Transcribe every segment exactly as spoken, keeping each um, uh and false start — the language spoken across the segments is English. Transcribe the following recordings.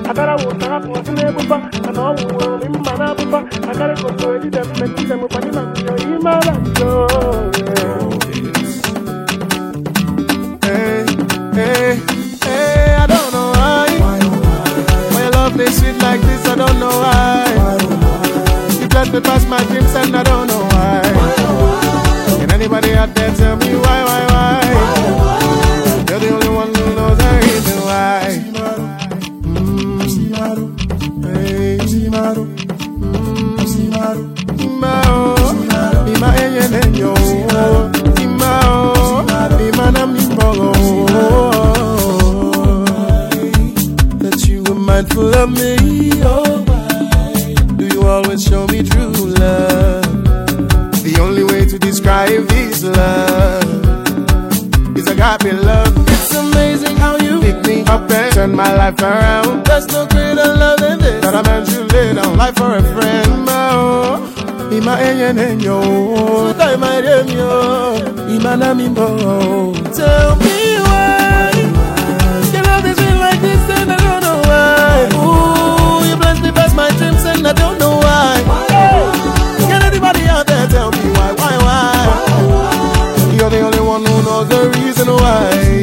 I gotta walk up on the neighbor, and all will in my neighbor. I gotta go to it, them, and see them with my man, your email, hey, hey, hey, I don't know why. Why your love is sweet like this, I don't know why. You bless me past my dreams and I don't know why. Can anybody out there tell me why, why, why? You're the only one who knows the reason why. Mm. Hey. Mm. Imao, ima enyenyo, imao, ima na mimbo. That you were mindful of me, oh why? Do you always show me true love? The only way to describe this love is I got me love. It's amazing how you pick me up and turn my life around. There's no greater love than this, that I meant you lay down life for a friend. Oh, ima enyenyo, time I dem yo, ima na mimbo. Tell me why your love is real like this and I don't know why. Ooh, you bless me past my dreams and I don't know why. Can anybody out there tell me why, why, why? You're the only one who knows the reason why.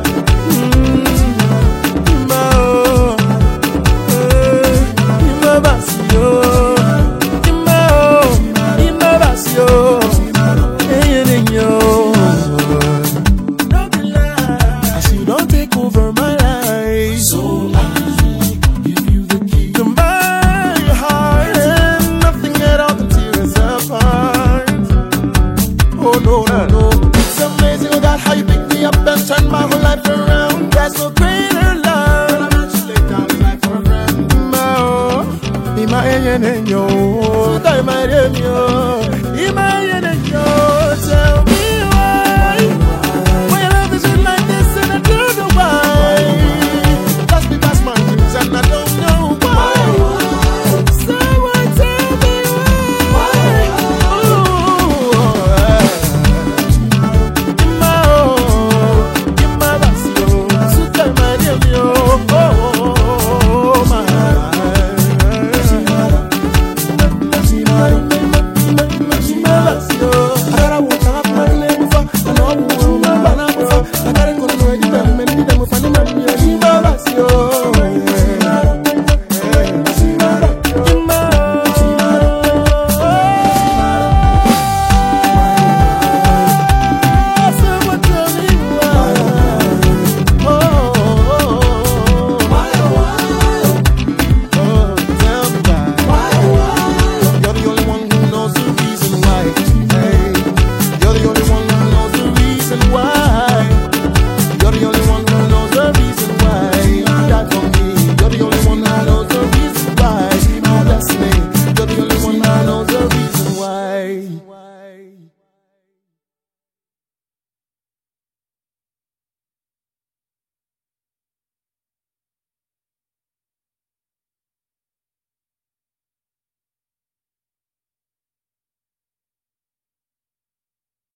Turn my whole life around. There's no greater love. I'm actually down in life for a friend. Ima, ima enyenyo, time I dem yo.